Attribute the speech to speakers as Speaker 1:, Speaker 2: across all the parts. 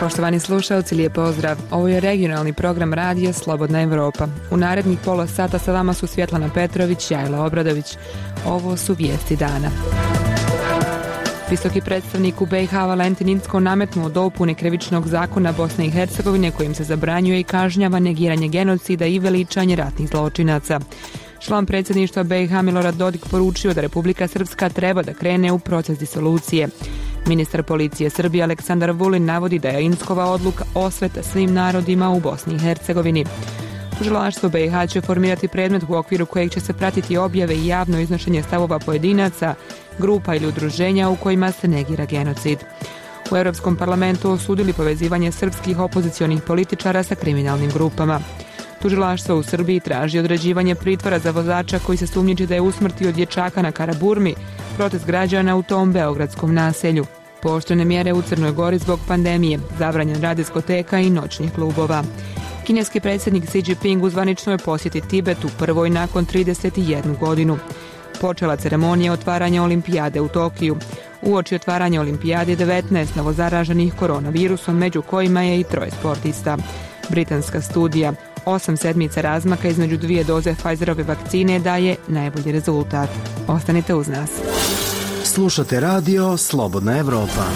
Speaker 1: Poštovani slušalci, lijep pozdrav. Ovo je regionalni program radija Slobodna Evropa. U narednih pola sata sa vama su Svjetlana Petrović i Ajla Obradović. Ovo su vijesti dana. Visoki predstavnik u BiH Valentin Incko nametnuo dopune krivičnog zakona Bosne i Hercegovine kojim se zabranjuje i kažnjava negiranje genocida i veličanje ratnih zločinaca. Član predsjedništva BiH Milorad Dodik poručio da Republika Srpska treba da krene u proces disolucije. Ministar policije Srbije Aleksandar Vulin navodi da je Inckova odluka osveta svim narodima u Bosni i Hercegovini. Tužilaštvo BiH će formirati predmet u okviru kojeg će se pratiti objave i javno iznošenje stavova pojedinaca, grupa ili udruženja u kojima se negira genocid. U Europskom parlamentu osudili povezivanje srpskih opozicionih političara sa kriminalnim grupama. Tužilaštvo u Srbiji traži određivanje pritvora za vozača koji se sumnjiči da je usmrtio dječaka na Karaburmi, protest građana u tom beogradskom naselju. Pooštrene mjere u Crnoj Gori zbog pandemije, zabranjen rad diskoteka i noćnih klubova. Kineski predsjednik Xi Jinping u zvaničnoj posjeti Tibetu, prvoj nakon 31 godinu. Počela ceremonija otvaranja olimpijade u Tokiju. Uoči otvaranja olimpijade 19 novozaraženih koronavirusom, među kojima je i 3 sportista. Britanska studija 8 sedmica razmaka između 2 doze Pfizerove vakcine daje najbolji rezultat. Ostanite uz nas.
Speaker 2: Slušate radio Slobodna Evropa.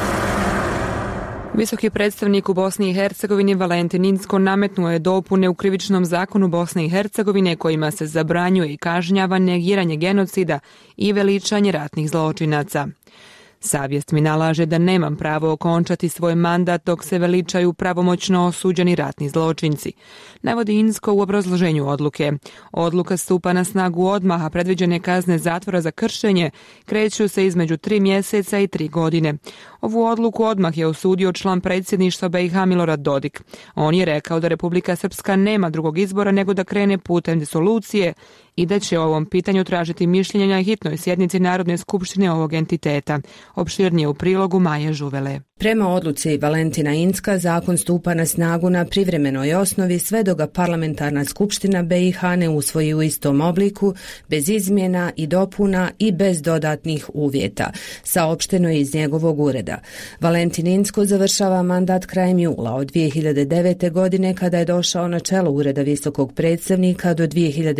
Speaker 1: Visoki predstavnik u Bosni i Hercegovini Valentin Incko nametnuo je dopune u krivičnom zakonu Bosne i Hercegovine kojima se zabranjuje i kažnjava negiranje genocida i veličanje ratnih zločinaca. Savjest mi nalaže da nemam pravo okončati svoj mandat dok se veličaju pravomoćno osuđeni ratni zločinci, navodi Incko u obrazloženju odluke. Odluka stupa na snagu odmah, a predviđene kazne zatvora za kršenje kreću se između 3 mjeseca i 3 godine. Ovu odluku odmah je osudio član predsjedništva BiH Milorad Dodik. On je rekao da Republika Srpska nema drugog izbora nego da krene putem disolucije i da će o ovom pitanju tražiti mišljenja na hitnoj sjednici Narodne skupštine ovog entiteta. Opširnije u prilogu Maje Žuvele.
Speaker 3: Prema odluci Valentina Incka, zakon stupa na snagu na privremenoj osnovi sve dok ga parlamentarna skupština BiH ne usvoji u istom obliku, bez izmjena i dopuna i bez dodatnih uvjeta, saopšteno je iz njegovog ureda. Valentin Incko završava mandat krajem jula od 2009. godine kada je došao na čelo ureda visokog predstavnika do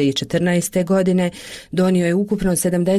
Speaker 3: 2014. godine, donio je ukupno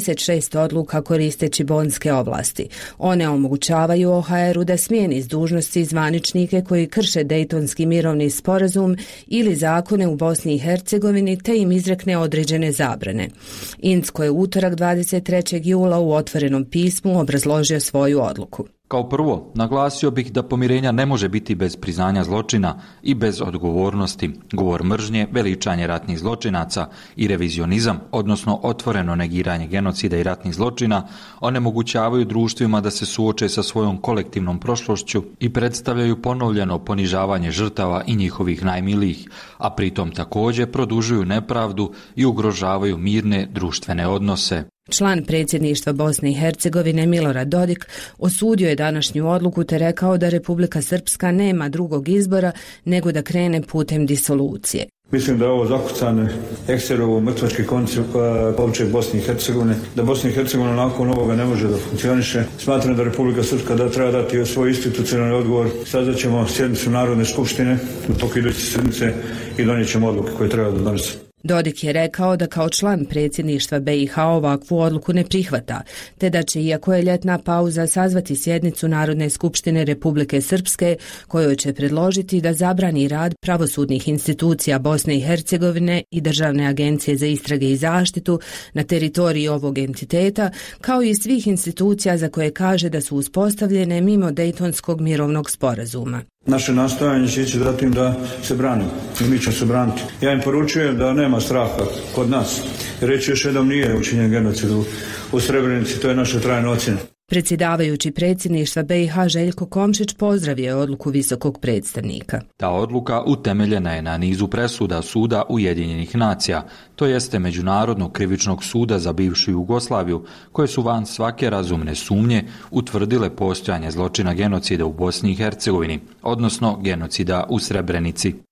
Speaker 3: 76 odluka koristeći bonske ovlasti. One omogućavaju OHR-u da smijeni s dužnosti zvaničnike koji krše Dejtonski mirovni sporazum ili zakone u Bosni i Hercegovini te im izrekne određene zabrane. Incko je utorak 23. jula u otvorenom pismu obrazložio svoju odluku.
Speaker 4: Kao prvo, naglasio bih da pomirenja ne može biti bez priznanja zločina i bez odgovornosti. Govor mržnje, veličanje ratnih zločinaca i revizionizam, odnosno otvoreno negiranje genocida i ratnih zločina, onemogućavaju društvima da se suoče sa svojom kolektivnom prošlošću i predstavljaju ponovljeno ponižavanje žrtava i njihovih najmilijih, a pritom također produžuju nepravdu i ugrožavaju mirne društvene odnose.
Speaker 3: Član predsjedništva Bosne i Hercegovine Milorad Dodik osudio je današnju odluku te rekao da Republika Srpska nema drugog izbora nego da krene putem disolucije.
Speaker 5: Mislim da je ovo zakucane ekserovo mrtvački koncept opće Bosne i Hercegovine, da Bosna i Hercegovina nakon ovoga ne može da funkcioniše. Smatram da Republika Srpska da treba dati svoj institucionalni odgovor. Sazvat ćemo sjednicu Narodne skupštine u toku iduće sjednice i donijet ćemo odluke koje treba da donesemo.
Speaker 3: Dodik je rekao da kao član predsjedništva BiH ovakvu odluku ne prihvata, te da će, iako je ljetna pauza, sazvati sjednicu Narodne skupštine Republike Srpske, kojoj će predložiti da zabrani rad pravosudnih institucija Bosne i Hercegovine i Državne agencije za istrage i zaštitu na teritoriji ovog entiteta, kao i svih institucija za koje kaže da su uspostavljene mimo Dejtonskog mirovnog sporazuma.
Speaker 5: Naše nastojanje će ići za tim da se branimo i mi ćemo se braniti. Ja im poručujem da nema straha kod nas. Reći još jednom, nije učinjen genocid u Srebrenici, to je naša trajna ocjena.
Speaker 3: Predsjedavajući predsjedništva BiH Željko Komšić pozdravio je odluku visokog predstavnika.
Speaker 4: Ta odluka utemeljena je na nizu presuda Suda Ujedinjenih nacija, to jeste Međunarodnog krivičnog suda za bivšu Jugoslaviju, koje su van svake razumne sumnje utvrdile postojanje zločina genocida u Bosni i Hercegovini, odnosno genocida u Srebrenici.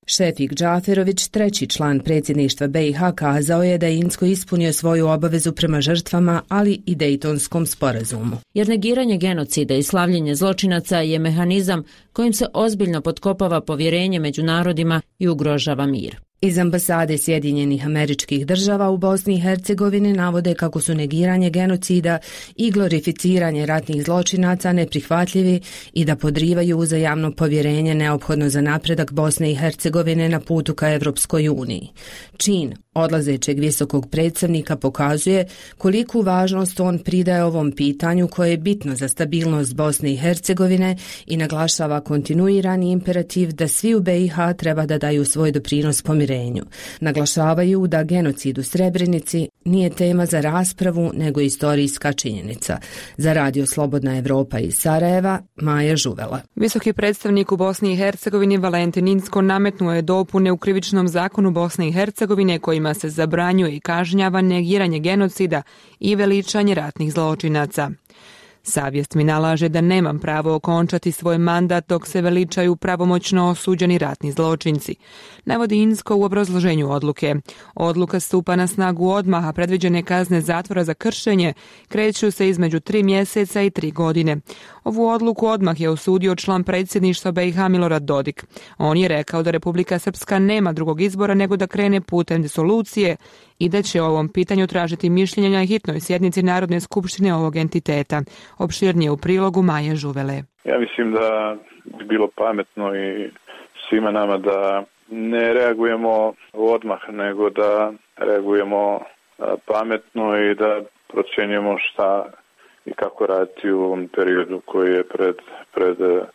Speaker 3: Šefik Džaferović, treći član predsjedništva BiH, kazao je da je Incko ispunio svoju obavezu prema žrtvama, ali i Dejtonskom sporazumu.
Speaker 6: Jer negiranje genocida i slavljenje zločinaca je mehanizam kojim se ozbiljno potkopava povjerenje među narodima i ugrožava mir.
Speaker 3: Iz ambasade Sjedinjenih Američkih Država u Bosni i Hercegovini navode kako su negiranje genocida i glorificiranje ratnih zločinaca neprihvatljivi i da podrivaju uzajamno povjerenje neophodno za napredak Bosne i Hercegovine na putu ka Evropskoj uniji. Čin odlazećeg visokog predstavnika pokazuje koliku važnost on pridaje ovom pitanju koje je bitno za stabilnost Bosne i Hercegovine i naglašava kontinuirani imperativ da svi u BiH treba da daju svoj doprinos pomirenju. Naglašavaju da genocid u Srebrenici nije tema za raspravu, nego istorijska činjenica. Za Radio Slobodna Evropa iz Sarajeva, Maja Žuvela.
Speaker 1: Visoki predstavnik u Bosni i Hercegovini Valentin Incko nametnuo je dopune u krivičnom zakonu Bosne i Hercegovine kojima se zabranjuje i kažnjava negiranje genocida i veličanje ratnih zločinaca. Savjest mi nalaže da nemam pravo okončati svoj mandat dok se veličaju pravomoćno osuđeni ratni zločinci, navodi Incko u obrazloženju odluke. Odluka stupa na snagu odmah, a predviđene kazne zatvora za kršenje kreću se između 3 mjeseca i 3 godine. Ovu odluku odmah je osudio član predsjedništva BiH Milorad Dodik. On je rekao da Republika Srpska nema drugog izbora nego da krene putem disolucije i da će o ovom pitanju tražiti mišljenja na hitnoj sjednici Narodne skupštine ovog entiteta. Opširnije u prilogu Maje Žuvele.
Speaker 7: Ja mislim da bi bilo pametno i svima nama da ne reagujemo odmah, nego da reagujemo pametno i da procjenjujemo šta i kako raditi u ovom periodu koji je pred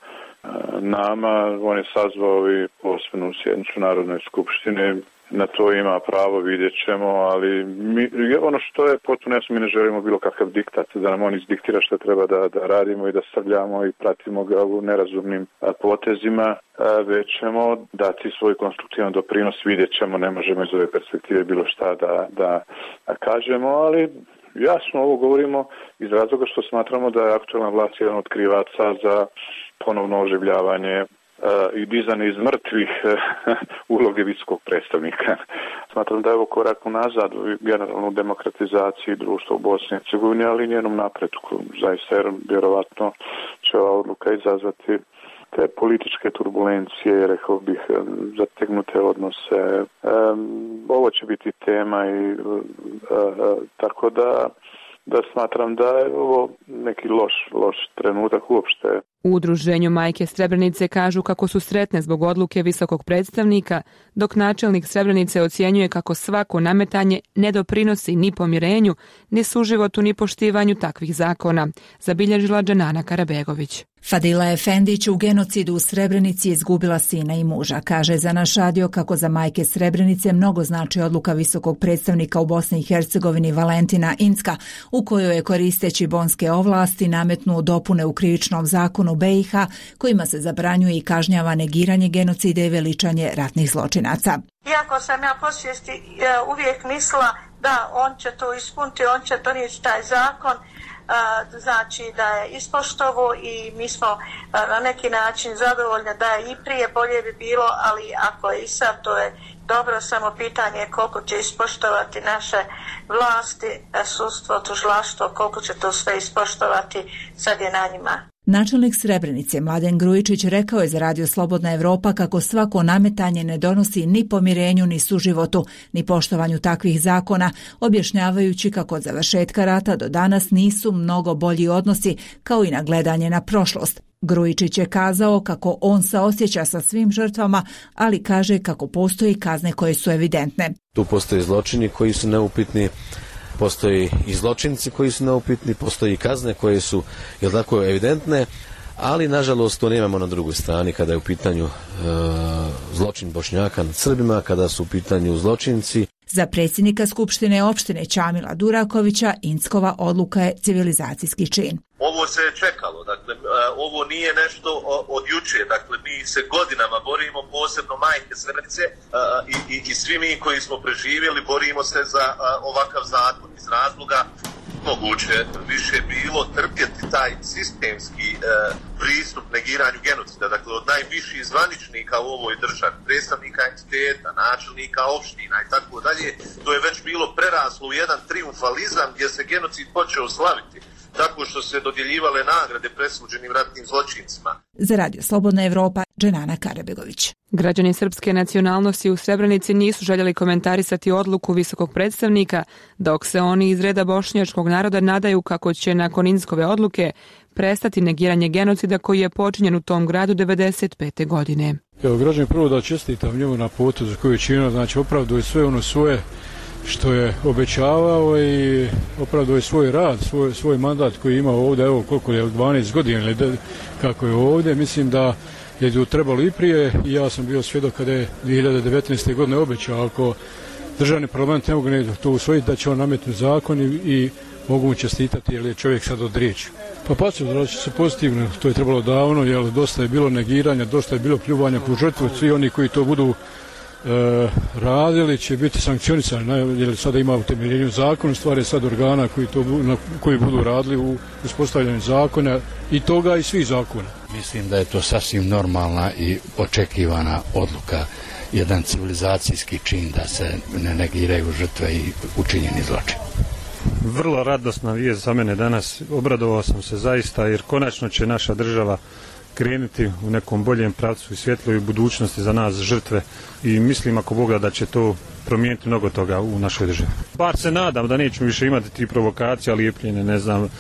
Speaker 7: nama. On je sazvao i posebnu sjednicu Narodne skupštine. Na to ima pravo, vidjet ćemo, ali ono što je potpuno jasno, mi ne želimo bilo kakav diktat, da nam on izdiktira što treba da radimo i da stavljamo i pratimo ga u nerazumnim potezima, već ćemo dati svoj konstruktivan doprinos, vidjet ćemo, ne možemo iz ove perspektive bilo šta da kažemo, ali jasno ovo govorimo iz razloga što smatramo da je aktualna vlast jedan od krivaca za ponovno oživljavanje i dizanje iz mrtvih uloge visokog predstavnika. Smatram da je ovo korak unazad u generalnu demokratizaciji društva u Bosni i Hercegovini, ali i njenom napretku. Zaista, jer vjerovatno će ova odluka izazvati te političke turbulencije, rekao bih, zategnute odnose. Ovo će biti tema i tako da smatram da je ovo neki loš trenutak uopšte.
Speaker 1: U udruženju Majke Srebrenice kažu kako su sretne zbog odluke visokog predstavnika, dok načelnik Srebrenice ocjenjuje kako svako nametanje ne doprinosi ni pomirenju, ni suživotu, ni poštivanju takvih zakona, zabilježila Dženana Karabegović.
Speaker 8: Fadila Efendić u genocidu u Srebrenici izgubila sina i muža. Kaže za naš radio kako za majke Srebrenice mnogo znači odluka visokog predstavnika u Bosni i Hercegovini Valentina Incka, u kojoj je koristeći bonske ovlasti nametnuo dopune u krivičnom zakonu BiH kojima se zabranjuje i kažnjava negiranje genocida i veličanje ratnih zločinaca.
Speaker 9: Iako sam ja po svijesti uvijek mislila da on će to ispuniti, on će donijeti taj zakon, znači da je ispoštovo i mi smo na neki način zadovoljni da je i prije bolje bi bilo, ali ako je i sad to je dobro, samo pitanje je koliko će ispoštovati naše vlasti, sudstvo, tužilaštvo, koliko će to sve ispoštovati, sad je na njima.
Speaker 8: Načelnik Srebrenice Mladen Grujičić rekao je za Radio Slobodna Evropa kako svako nametanje ne donosi ni pomirenju, ni suživotu, ni poštovanju takvih zakona, objašnjavajući kako od završetka rata do danas nisu mnogo bolji odnosi, kao i nagledanje na prošlost. Grujičić je kazao kako on saosjeća sa svim žrtvama, ali kaže kako postoji kazne koje su evidentne.
Speaker 10: Tu postoje zločini koji su neupitni, postoji i zločinci koji su neupitni, postoji i kazne koje su, jel tako, evidentne, ali nažalost to nemamo na drugoj strani kada je u pitanju zločin Bošnjaka nad Srbima, kada su u pitanju zločinci.
Speaker 8: Za predsjednika Skupštine opštine Čamila Durakovića Inckova odluka je civilizacijski čin.
Speaker 11: Ovo se je čekalo, dakle, ovo nije nešto od juče, dakle, mi se godinama borimo, posebno majke Srebrenice i svi mi koji smo preživjeli borimo se za ovakav zakon iz razloga nemoguće više bilo trpjeti taj sistemski pristup negiranju genocida, dakle od najviših zvaničnika u ovoj državi, predstavnika entiteta, načelnika opština i tako dalje, to je već bilo preraslo u jedan triumfalizam gdje se genocid počeo slaviti tako što se dodjeljivale nagrade presuđenim ratnim zločincima.
Speaker 8: Za Radio Slobodna Evropa, Dženana Karabegović.
Speaker 1: Građani srpske nacionalnosti u Srebrenici nisu željeli komentarisati odluku visokog predstavnika, dok se oni iz reda bošnjačkog naroda nadaju kako će nakon Inckove odluke prestati negiranje genocida koji je počinjen u tom gradu 1995. godine.
Speaker 12: Evo, građani, prvo da čestitam njemu na putu za koju je činio, znači opravduje sve ono svoje što je obećavao i opravduje svoj rad, svoj mandat koji je imao ovdje, evo koliko je, 12 godina ili kako je ovdje. Mislim da je to trebalo i prije i ja sam bio svjedok kada je 2019. godine obećao ako državni parlament ne mogu to usvojiti da će on nametnuti zakon i mogu mu čestitati jer je čovjek sad od riječi. Pa će se pozitivno, to je trebalo davno, jer dosta je bilo negiranja, dosta je bilo pljuvanja po žrtvu, svi oni koji to budu radili će biti sankcionisani, jer sada ima utemeljenju zakona, stvari sad organa koji budu radili u uspostavljanju zakona i toga i svih zakona.
Speaker 13: Mislim da je to sasvim normalna i očekivana odluka, jedan civilizacijski čin da se ne negiraju žrtve i učinjeni zločin.
Speaker 14: Vrlo radosna vijest za mene danas, obradovao sam se zaista jer konačno će naša država krenuti u nekom boljem pravcu i svjetloj budućnosti za nas žrtve i mislim ako Boga da će to promijeniti mnogo toga u našoj državi. Bar se nadam da nećemo više imati ti provokacija, lijepljenje,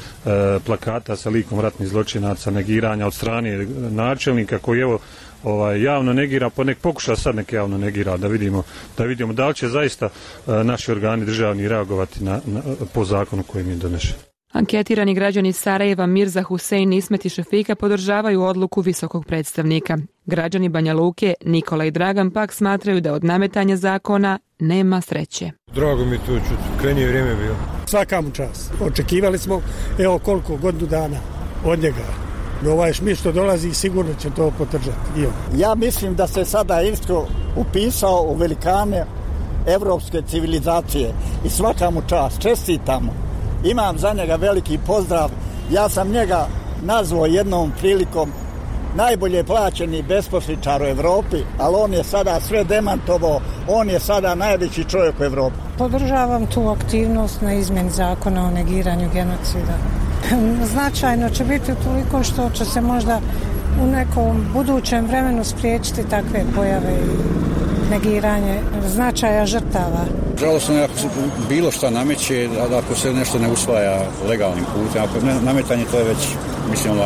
Speaker 14: plakata sa likom ratnih zločinaca, negiranja od strane načelnika koji evo javno negira, pa nek pokuša sad nek javno negira da vidimo da li će zaista naši organi državni reagovati po zakonu koji im je donešen.
Speaker 1: Anketirani građani Sarajeva Mirza Husein Ismet i Šefika podržavaju odluku visokog predstavnika. Građani Banja Luke Nikola i Dragan pak smatraju da od nametanja zakona nema sreće.
Speaker 15: Drago mi to čuti, krajnje vrijeme bilo.
Speaker 16: Svaka mu čast. Očekivali smo evo koliko godinu dana od njega. Ovaj Šmit što dolazi sigurno će to podržati.
Speaker 17: Ja mislim da se sada Irsko upisao u velikane evropske civilizacije i svaka mu čast. Čestitamo. Imam za njega veliki pozdrav. Ja sam njega nazvao jednom prilikom najbolje plaćeni besposličar u Evropi, ali on je sada sve demantovao, on je sada najveći čovjek u Evropi.
Speaker 18: Podržavam tu aktivnost na izmjeni zakona o negiranju genocida. Značajno će biti toliko što će se možda u nekom budućem vremenu spriječiti takve pojave i negiranje značaja žrtava.
Speaker 19: Žalosno je ako se bilo šta nameće, a ako se nešto ne usvaja legalnim putem, ako nametanje to je već, mislim,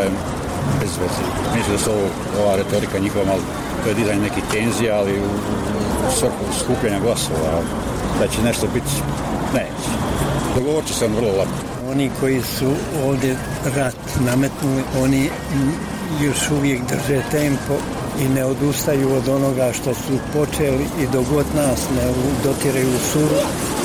Speaker 19: bez veze. Mislim da se ova retorika njihova malo, to je dizanje nekih tenzija, ali u svrhu skupljanja glasova, da će nešto biti, neće. Dogovorit će se vrlo lako.
Speaker 20: Oni koji su ovdje rat nametnuli, oni još uvijek drže tempo i ne odustaju od onoga što su počeli i dok god nas ne dotiraju u suru,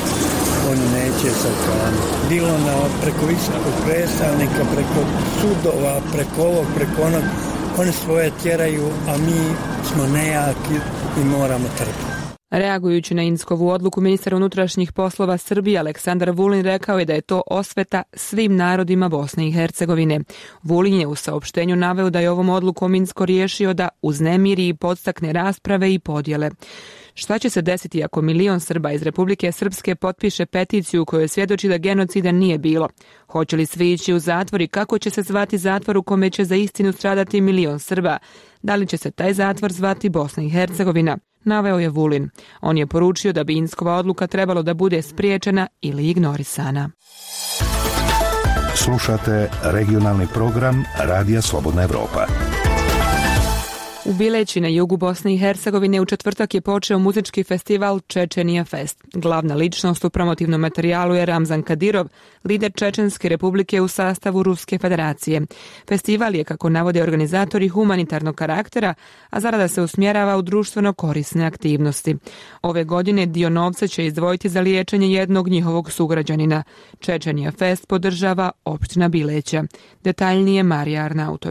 Speaker 20: oni neće se oklaniti. Bilo preko visokog predstavnika, preko sudova, preko ovog, preko onog, oni svoje tjeraju, a mi smo nejaki i moramo trpiti.
Speaker 1: Reagujući na Inckovu odluku, ministar unutrašnjih poslova Srbije Aleksandar Vulin rekao je da je to osveta svim narodima Bosne i Hercegovine. Vulin je u saopštenju naveo da je ovom odlukom Incko riješio da uznemiri i podstakne rasprave i podjele. Šta će se desiti ako 1 milion Srba iz Republike Srpske potpiše peticiju u kojoj svjedoči da genocida nije bilo? Hoće li svi ići u zatvor i kako će se zvati zatvor u kome će za istinu stradati 1 milion Srba? Da li će se taj zatvor zvati Bosna i Hercegovina? Naveo je Vulin. On je poručio da bi Inckova odluka trebalo da bude spriječena ili ignorisana.
Speaker 2: Slušate regionalni program Radija Slobodna Evropa.
Speaker 1: U Bileći na jugu Bosne i Hercegovine u četvrtak je počeo muzički festival Čečenija Fest. Glavna ličnost u promotivnom materijalu je Ramzan Kadirov, lider Čečenske republike u sastavu Ruske federacije. Festival je, kako navode organizatori, humanitarnog karaktera, a zarada se usmjerava u društveno korisne aktivnosti. Ove godine dio novca će izdvojiti za liječenje jednog njihovog sugrađanina. Čečenija Fest podržava opština Bileća. Detaljnije Marija Arnautović.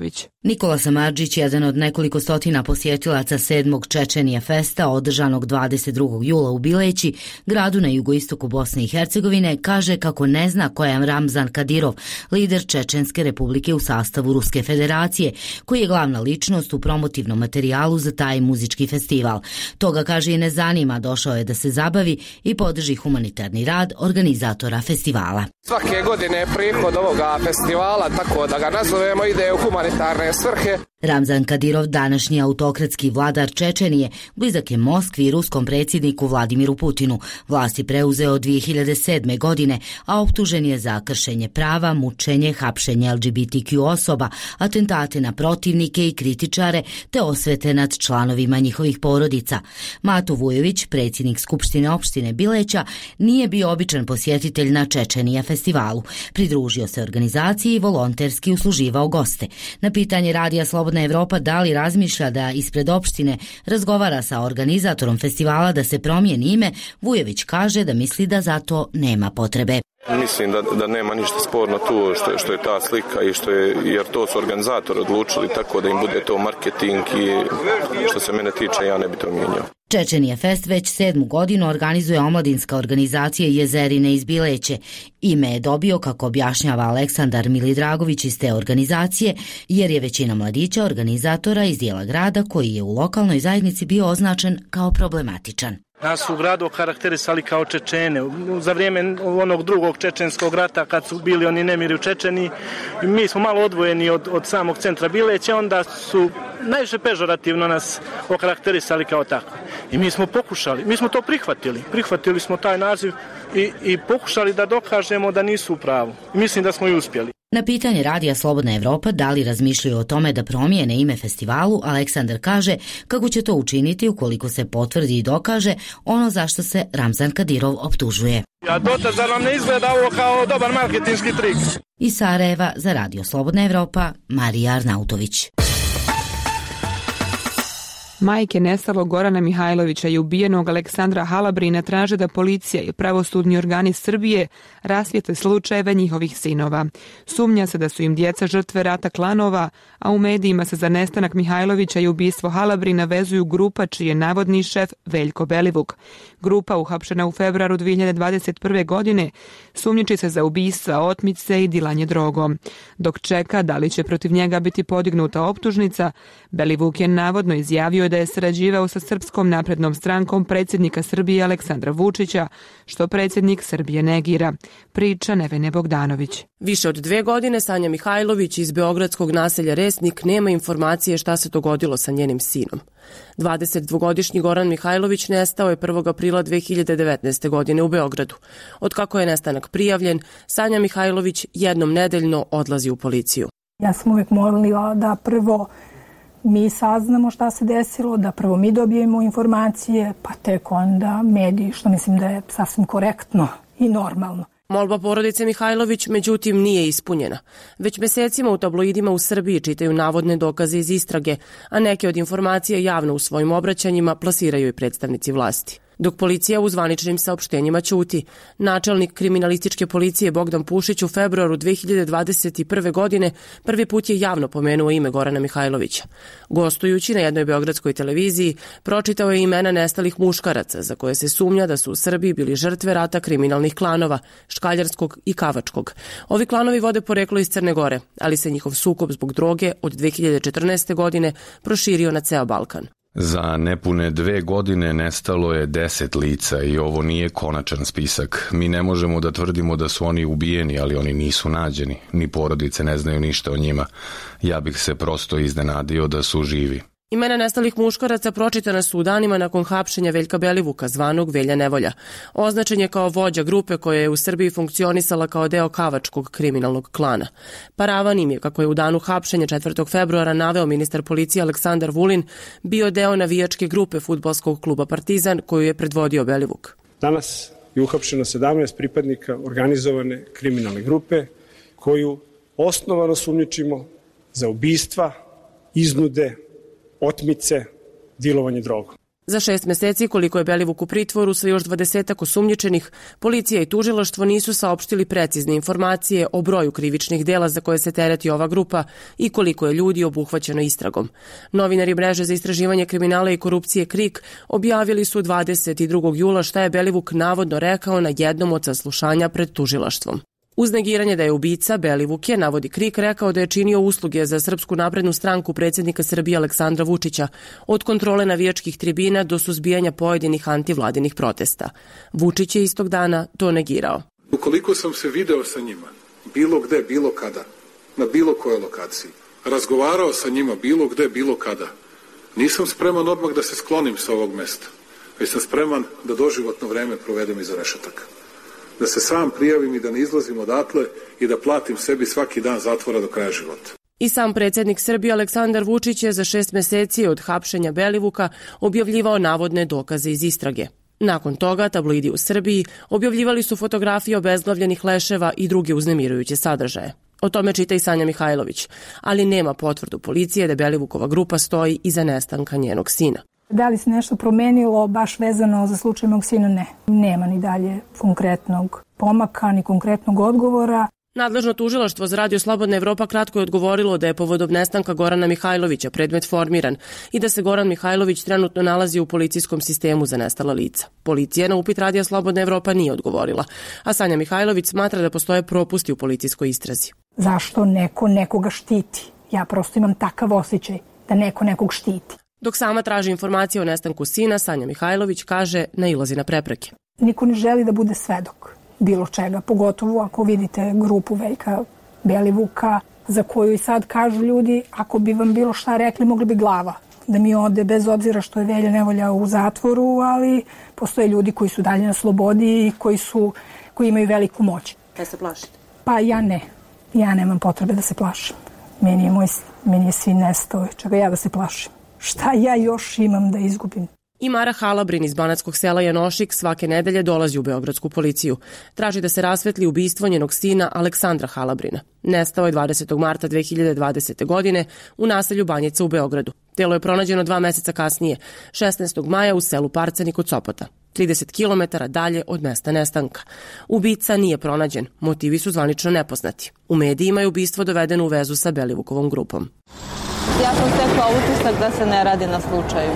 Speaker 3: Nikola Samardžić, jedan od nekoliko stotina posjetilaca 7. Čečenija festa održanog 22. jula u Bileći, gradu na jugoistoku Bosne i Hercegovine, kaže kako ne zna ko je Ramzan Kadirov, lider Čečenske republike u sastavu Ruske federacije, koji je glavna ličnost u promotivnom materijalu za taj muzički festival. Toga, kaže, i ne zanima, došao je da se zabavi i podrži humanitarni rad organizatora festivala.
Speaker 21: Svake godine je prihod ovoga festivala, tako da ga nazovemo, ide u humanitarne svrhe.
Speaker 3: Ramzan Kadirov, današnji autokratski vladar Čečenije, blizak je Moskvi i ruskom predsjedniku Vladimiru Putinu. Vlast je preuzeo 2007. godine, a optužen je za kršenje prava, mučenje, hapšenje LGBTQ osoba, atentate na protivnike i kritičare, te osvete nad članovima njihovih porodica. Mato Vujović, predsjednik Skupštine opštine Bileća, nije bio običan posjetitelj na Čečenija festivalu. Pridružio se organizaciji i volonterski usluživao goste. Na pitanje Radija Slobodna Evropa da li razmišlja da ispred opštine razgovara sa organizatorom festivala da se promijeni ime, Vujović kaže da misli da za to nema potrebe.
Speaker 22: Mislim da nema ništa sporno tu što je ta slika i jer to su organizatori odlučili, tako da im bude to marketing i što se mene tiče ja ne bi to mijenjao.
Speaker 3: Čečenija fest već 7. godinu organizuje omladinska organizacija Jezerine iz Bileće. Ime je dobio, kako objašnjava Aleksandar Milidragović iz te organizacije, jer je većina mladića organizatora iz dijela grada koji je u lokalnoj zajednici bio označen kao problematičan.
Speaker 23: Nas su u gradu karakterisali kao Čečene. Za vrijeme onog drugog čečenskog rata, kad su bili oni nemiri u Čečeniji, mi smo malo odvojeni od samog centra Bileća, onda su najviše pežorativno nas okarakterisali kao tako. I mi smo pokušali, mi smo to prihvatili smo taj naziv i pokušali da dokažemo da nisu u pravu. Mislim da smo i uspjeli.
Speaker 3: Na pitanje Radija Slobodna Evropa da li razmišljaju o tome da promijene ime festivalu, Aleksandar kaže kako će to učiniti ukoliko se potvrdi i dokaže ono zašto se Ramzan Kadirov optužuje.
Speaker 23: A dotad nam ne izgleda ovo kao dobar marketinški trik.
Speaker 3: Iz Sarajeva za Radio Slobodna Evropa, Marija Arnautović.
Speaker 1: Majke nestalog Gorana Mihajlovića i ubijenog Aleksandra Halabrina traže da policija i pravosudni organi Srbije rasvijetle slučajeve njihovih sinova. Sumnja se da su im djeca žrtve rata klanova, a u medijima se za nestanak Mihajlovića i ubistvo Halabrina vezuju grupa čiji je navodni šef Veljko Belivuk. Grupa, uhapšena u februaru 2021. godine, sumnjiči se za ubistva, otmice i dilanje drogom. Dok čeka da li će protiv njega biti podignuta optužnica, Belivuk je navodno izjavio da je sarađivao sa Srpskom naprednom strankom predsjednika Srbije Aleksandra Vučića, što predsjednik Srbije negira. Priča Nevene Bogdanović.
Speaker 24: Više od 2 godine Sanja Mihajlović iz beogradskog naselja Resnik nema informacije šta se dogodilo sa njenim sinom. 22-godišnji Goran Mihajlović nestao je 1. aprila 2019. godine u Beogradu. Otkako je nestanak prijavljen, Sanja Mihajlović jednom nedeljno odlazi u policiju.
Speaker 25: Ja sam uvijek molila da prvo mi saznamo šta se desilo, da prvo mi dobijemo informacije, pa tek onda mediji, što mislim da je sasvim korektno i normalno.
Speaker 24: Molba porodice Mihajlović, međutim, nije ispunjena. Već mesecima u tabloidima u Srbiji čitaju navodne dokaze iz istrage, a neke od informacija javno u svojim obraćanjima plasiraju i predstavnici vlasti. Dok policija u zvaničnim saopštenjima ćuti, načelnik kriminalističke policije Bogdan Pušić u februaru 2021. godine prvi put je javno pomenuo ime Gorana Mihajlovića. Gostujući na jednoj beogradskoj televiziji, pročitao je imena nestalih muškaraca za koje se sumnja da su u Srbiji bili žrtve rata kriminalnih klanova, Škaljarskog i Kavačkog. Ovi klanovi vode poreklo iz Crne Gore, ali se njihov sukob zbog droge od 2014. godine proširio na ceo Balkan.
Speaker 26: Za nepune 2 godine nestalo je 10 lica i ovo nije konačan spisak. Mi ne možemo da tvrdimo da su oni ubijeni, ali oni nisu nađeni. Ni porodice ne znaju ništa o njima. Ja bih se prosto iznenadio da su živi.
Speaker 24: Imena nestalih muškaraca pročitana su u danima nakon hapšenja Veljka Belivuka, zvanog Velja Nevolja. Označen je kao vođa grupe koja je u Srbiji funkcionisala kao deo Kavačkog kriminalnog klana. Paravan im je, kako je u danu hapšenja 4. februara naveo ministar policije Aleksandar Vulin, bio deo navijačke grupe fudbalskog kluba Partizan koju je predvodio Belivuk.
Speaker 27: Danas je uhapšeno 17 pripadnika organizovane kriminalne grupe koju osnovano sumnjičimo za ubistva, iznude, otmice, dilovanje drogom.
Speaker 24: Za 6 meseci, koliko je Belivuk u pritvoru sa još 20 osumnjičenih, policija i tužilaštvo nisu saopštili precizne informacije o broju krivičnih dela za koje se tereti ova grupa i koliko je ljudi obuhvaćeno istragom. Novinari mreže za istraživanje kriminala i korupcije KRIK objavili su 22. jula šta je Belivuk navodno rekao na jednom od saslušanja pred tužilaštvom. Uz negiranje da je ubica, Belivuk je, navodi KRIK, rekao da je činio usluge za Srpsku naprednu stranku predsjednika Srbije Aleksandra Vučića, od kontrole navijačkih tribina do suzbijanja pojedinih antivladinih protesta. Vučić je istog dana to negirao.
Speaker 4: Ukoliko sam se video sa njima, bilo gde, bilo kada, na bilo kojoj lokaciji, razgovarao sa njima bilo gde, bilo kada, nisam spreman odmah da se sklonim sa ovog mesta, već sam spreman da doživotno vreme provedem iza rešetaka. Da se sam prijavim i da ne izlazim odatle i da platim sebi svaki dan zatvora do kraja života.
Speaker 24: I sam predsjednik Srbije Aleksandar Vučić je za 6 meseci od hapšenja Belivuka objavljivao navodne dokaze iz istrage. Nakon toga, tabloidi u Srbiji objavljivali su fotografije obezglavljenih leševa i druge uznemirujuće sadržaje. O tome čita i Sanja Mihajlović, ali nema potvrdu policije da Belivukova grupa stoji iza nestanka njenog sina.
Speaker 25: Da li se nešto promenilo baš vezano za slučaj mog sina? Ne. Nema ni dalje konkretnog pomaka, ni konkretnog odgovora.
Speaker 24: Nadležno tužilaštvo za Radio Slobodna Evropa kratko je odgovorilo da je povodom nestanka Gorana Mihajlovića predmet formiran i da se Goran Mihajlović trenutno nalazi u policijskom sistemu za nestala lica. Policija na upit Radija Slobodna Evropa nije odgovorila, a Sanja Mihajlović smatra da postoje propusti u policijskoj istrazi.
Speaker 25: Zašto neko nekoga štiti? Ja prosto imam takav osjećaj da neko nekog štiti.
Speaker 24: Dok sama traži informacije o nestanku sina, Sanja Mihajlović kaže nailazi na prepreke.
Speaker 25: Niko ne želi da bude svedok bilo čega, pogotovo ako vidite grupu Veljka Belivuka, za koju i sad kažu ljudi, ako bi vam bilo šta rekli, mogli bi glava da mi ode, bez obzira što je Velja Nevolja u zatvoru, ali postoje ljudi koji su dalje na slobodi i koji imaju veliku moć.
Speaker 24: Kaj se plašite?
Speaker 25: Pa ja ne. Ja nemam potrebe da se plašim. Meni je sin nestao, čega ja da se plašim. Šta ja još imam da izgubim?
Speaker 24: I Mara Halabrin iz banatskog sela Janošik svake nedelje dolazi u beogradsku policiju. Traži da se rasvetli ubistvo njenog sina Aleksandra Halabrina. Nestao je 20. marta 2020. godine u naselju Banjica u Beogradu. Telo je pronađeno 2 meseca kasnije, 16. maja u selu Parcani kod Sopota, 30 km dalje od mesta nestanka. Ubica nije pronađen, motivi su zvanično nepoznati. U medijima je ubistvo dovedeno u vezu sa Belivukovom grupom.
Speaker 5: Ja sam stekla utisak da se ne radi na slučaju.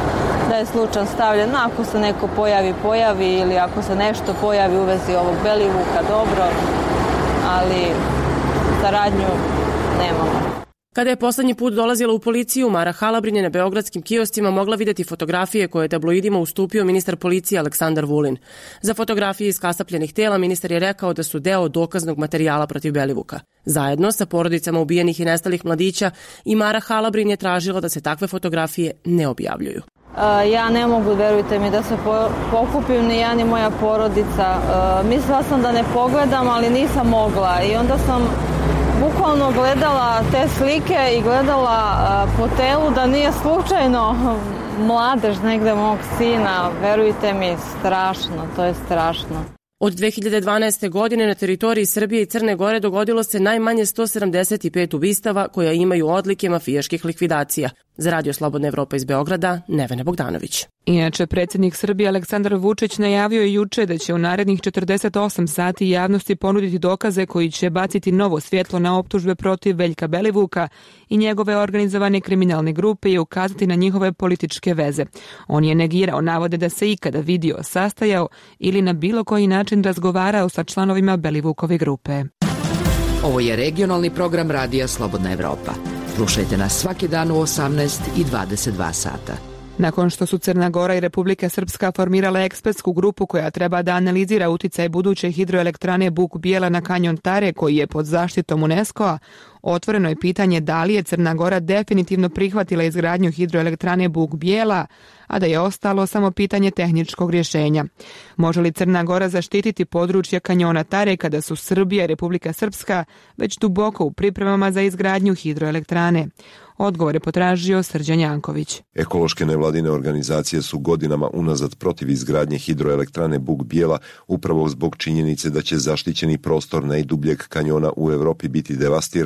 Speaker 5: Da je slučaj stavljen, ako se neko pojavi ili ako se nešto pojavi u vezi ovog Belivuka, dobro, ali saradnju nemamo.
Speaker 24: Kada je poslednji put dolazila u policiju, Mara Halabrin je na beogradskim kioscima mogla videti fotografije koje je tabloidima ustupio ministar policije Aleksandar Vulin. Za fotografije iskasapljenih tela ministar je rekao da su deo dokaznog materijala protiv Belivuka. Zajedno sa porodicama ubijenih i nestalih mladića i Mara Halabrin je tražila da se takve fotografije ne objavljuju.
Speaker 5: Ja ne mogu, verujte mi, da se pokupim ni ja ni moja porodica. Mislila sam da ne pogledam, ali nisam mogla i onda sam bukvalno gledala te slike i gledala po telu da nije slučajno mladež negde mog sina. Verujte mi, strašno, to je strašno.
Speaker 24: Od 2012. godine na teritoriji Srbije i Crne Gore dogodilo se najmanje 175 ubistava koja imaju odlike mafijaških likvidacija. Za Radio Slobodna Evropa iz Beograda, Nevena Bogdanović.
Speaker 1: Inače, predsjednik Srbije Aleksandar Vučić najavio je juče da će u narednih 48 sati javnosti ponuditi dokaze koji će baciti novo svjetlo na optužbe protiv Veljka Belivuka i njegove organizovane kriminalne grupe i ukazati na njihove političke veze. On je negirao navode da se ikada vidio, sastajao ili na bilo koji način razgovarao sa članovima Belivukove grupe.
Speaker 6: Ovo je regionalni program Radija Slobodna Evropa. Slušajte nas svaki dan u 18 i 22 sata.
Speaker 1: Nakon što su Crna Gora i Republika Srpska formirale ekspertsku grupu koja treba da analizira uticaj buduće hidroelektrane Buk Bijela na kanjon Tare koji je pod zaštitom UNESCO-a, otvoreno je pitanje da li je Crna Gora definitivno prihvatila izgradnju hidroelektrane Buk Bijela, a da je ostalo samo pitanje tehničkog rješenja. Može li Crna Gora zaštititi područje kanjona Tare kada su Srbija i Republika Srpska već duboko u pripremama za izgradnju hidroelektrane? Odgovor je potražio Srđan Janković.
Speaker 7: Ekološke nevladine organizacije su godinama unazad protiv izgradnje hidroelektrane Buk Bijela upravo zbog činjenice da će zaštićeni prostor najdubljeg kanjona u Evropi biti devastiran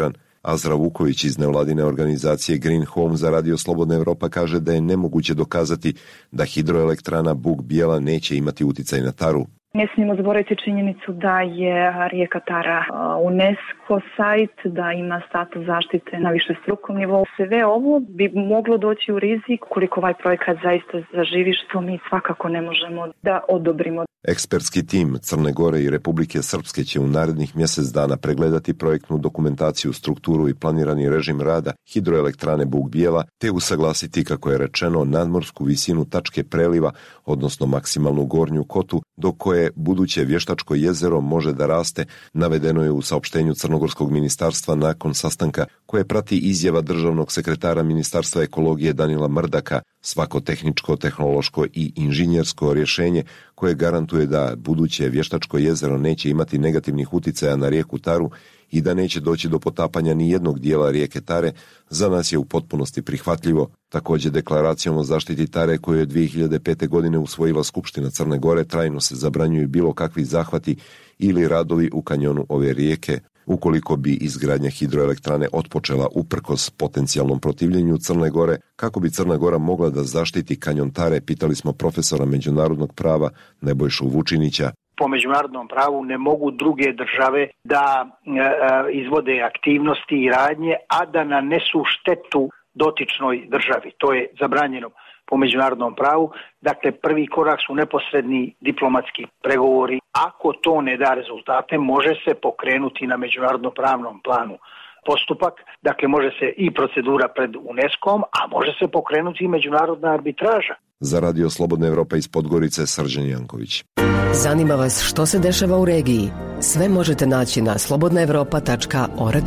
Speaker 7: Azra Vuković iz nevladine organizacije Green Home za Radio Slobodna Evropa kaže da je nemoguće dokazati da hidroelektrana Buk Bijela neće imati uticaj na Taru.
Speaker 8: Ne smijemo zaboraviti činjenicu da je rijeka Tara UNESCO sajt, da ima status zaštite na višestrukom nivou. Sve ovo bi moglo doći u rizik koliko ovaj projekat zaista zaživi, što mi svakako ne možemo da odobrimo.
Speaker 7: Ekspertski tim Crne Gore i Republike Srpske će u narednih mjesec dana pregledati projektnu dokumentaciju, strukturu i planirani režim rada hidroelektrane Buk Bijela, te usaglasiti, kako je rečeno, nadmorsku visinu tačke preliva, odnosno maksimalnu gornju kotu, do koje buduće vještačko jezero može da raste, navedeno je u saopštenju Crnogorskog ministarstva nakon sastanka koje prati izjava državnog sekretara Ministarstva ekologije Danila Mrdaka. Svako tehničko, tehnološko i inženjersko rješenje koje garantuje da buduće vještačko jezero neće imati negativnih uticaja na rijeku Taru i da neće doći do potapanja ni jednog dijela rijeke Tare, za nas je u potpunosti prihvatljivo. Također, deklaracijom o zaštiti Tare koju je 2005. godine usvojila Skupština Crne Gore trajno se zabranjuju bilo kakvi zahvati ili radovi u kanjonu ove rijeke. Ukoliko bi izgradnja hidroelektrane otpočela uprkos potencijalnom protivljenju Crne Gore, kako bi Crna Gora mogla da zaštiti kanjon Tare, pitali smo profesora međunarodnog prava Nebojšu Vučinića.
Speaker 9: Po međunarodnom pravu ne mogu druge države da izvode aktivnosti i radnje, a da nanesu štetu dotičnoj državi. To je zabranjeno po međunarodnom pravu. Dakle, prvi korak su neposredni diplomatski pregovori. Ako to ne da rezultate, može se pokrenuti na međunarodno-pravnom planu postupak. Dakle, može se i procedura pred UNESCO-om, a može se pokrenuti i međunarodna arbitraža.
Speaker 7: Za Radio Slobodna Evropa iz Podgorice, Srđan Janković.
Speaker 10: Zanima vas što se dešava u regiji? Sve možete naći na slobodnaevropa.org.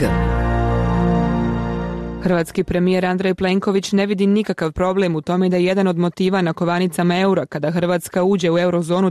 Speaker 1: Hrvatski premijer Andrej Plenković ne vidi nikakav problem u tome da je jedan od motiva na kovanicama eura kada Hrvatska uđe u eurozonu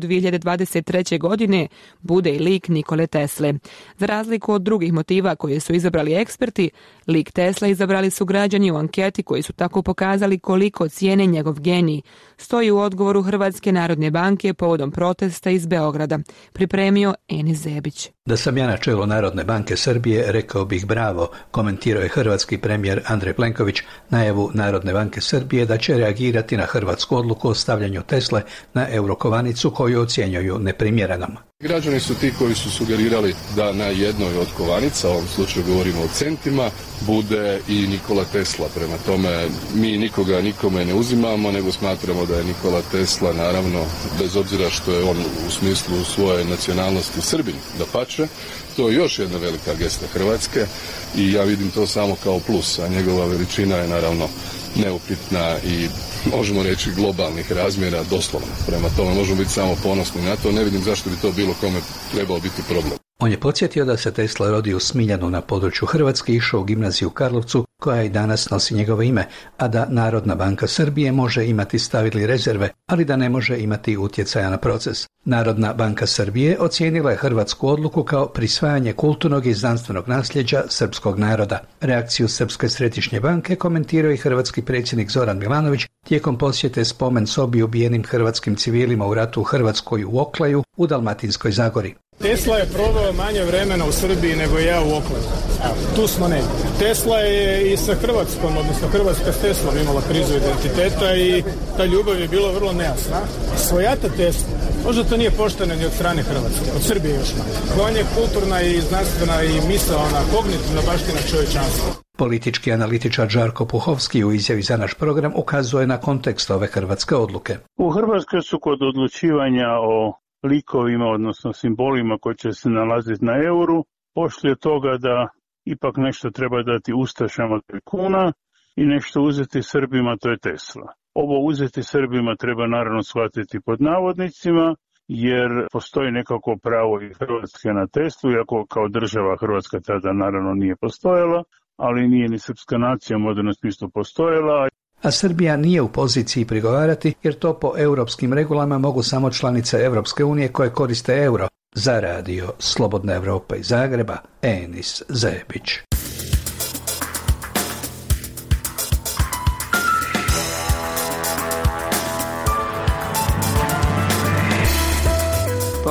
Speaker 1: 2023. godine bude i lik Nikole Tesle. Za razliku od drugih motiva koje su izabrali eksperti, lik Tesla izabrali su građani u anketi koji su tako pokazali koliko cijene njegov genij. Stoji u odgovoru Hrvatske narodne banke povodom protesta iz Beograda. Pripremio Enis Zebić.
Speaker 11: Da sam ja na čelu Narodne banke Srbije, rekao bih bravo, komentirao je hrvatski premijer Andrej Plenković najavu Narodne banke Srbije da će reagirati na hrvatsku odluku o stavljanju Tesle na eurokovanicu koju ocjenjuju neprimjerenom.
Speaker 12: Građani su ti koji su sugerirali da na jednoj od kovanica, u ovom slučaju govorimo o centima, bude i Nikola Tesla. Prema tome, mi nikoga nikome ne uzimamo, nego smatramo da je Nikola Tesla, naravno, bez obzira što je on u smislu svoje nacionalnosti Srbin, dapače, to je još jedna velika gesta Hrvatske i ja vidim to samo kao plus, a njegova veličina je naravno neupitna i možemo reći globalnih razmjera doslovno. Prema tome možemo biti samo ponosni na to, ne vidim zašto bi to bilo kome trebao biti problem.
Speaker 11: On je podsjetio da se Tesla rodi u Smiljanu na području Hrvatske i išao u gimnaziju u Karlovcu, koja i danas nosi njegovo ime, a da Narodna banka Srbije može imati stav ili rezerve, ali da ne može imati utjecaja na proces. Narodna banka Srbije ocijenila je hrvatsku odluku kao prisvajanje kulturnog i znanstvenog nasljeđa srpskog naroda. Reakciju Srpske središnje banke komentirao i hrvatski predsjednik Zoran Milanović tijekom posjete spomen sobi ubijenim hrvatskim civilima u ratu u Hrvatskoj u Oklaju u Dalmatinskoj Zagori.
Speaker 13: Tesla je proveo manje vremena u Srbiji nego ja u Oklaju. Tu smo negdje. Tesla je i sa Hrvatskom, odnosno Hrvatska s Teslom imala krizu identiteta i ta ljubav je bila vrlo nejasna. Svojata Tesla, možda to nije pošteno ni od strane Hrvatske, od Srbije još manje. On je kulturna i znanstvena i misaona, kognitivna baština čovječanstva.
Speaker 11: Politički analitičar Žarko Puhovski u izjavi za naš program ukazuje na kontekst ove hrvatske odluke.
Speaker 14: U Hrvatskoj su kod odlučivanja o likovima, odnosno simbolima koji će se nalaziti na euru, pošli od toga da ipak nešto treba dati ustašama, to je kuna, i nešto uzeti Srbima, to je Tesla. Ovo uzeti Srbima treba naravno shvatiti pod navodnicima, jer postoji nekako pravo i Hrvatske na Teslu, iako kao država Hrvatska tada naravno nije postojala, ali nije ni srpska nacija u modernom smislu postojala.
Speaker 11: A Srbija nije u poziciji prigovarati jer to po europskim regulama mogu samo članice Europske unije koje koriste euro. Za radio Slobodna Evropa iz Zagreba, Enis Zebić.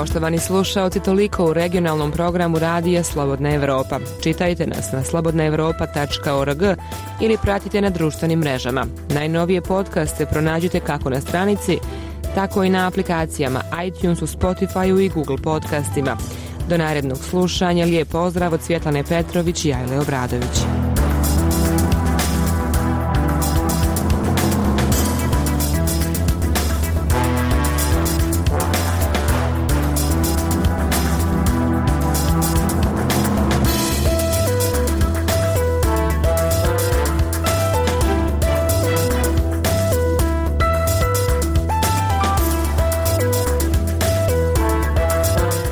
Speaker 1: Poštovani slušaoci, toliko u regionalnom programu Radija Slobodna Evropa. Čitajte nas na slobodnaevropa.org ili pratite na društvenim mrežama. Najnovije podcaste pronađite kako na stranici, tako i na aplikacijama iTunesu, Spotifyu i Google podcastima. Do narednog slušanja, lijep pozdrav od Svjetlane Petrović i Ajle Obradović.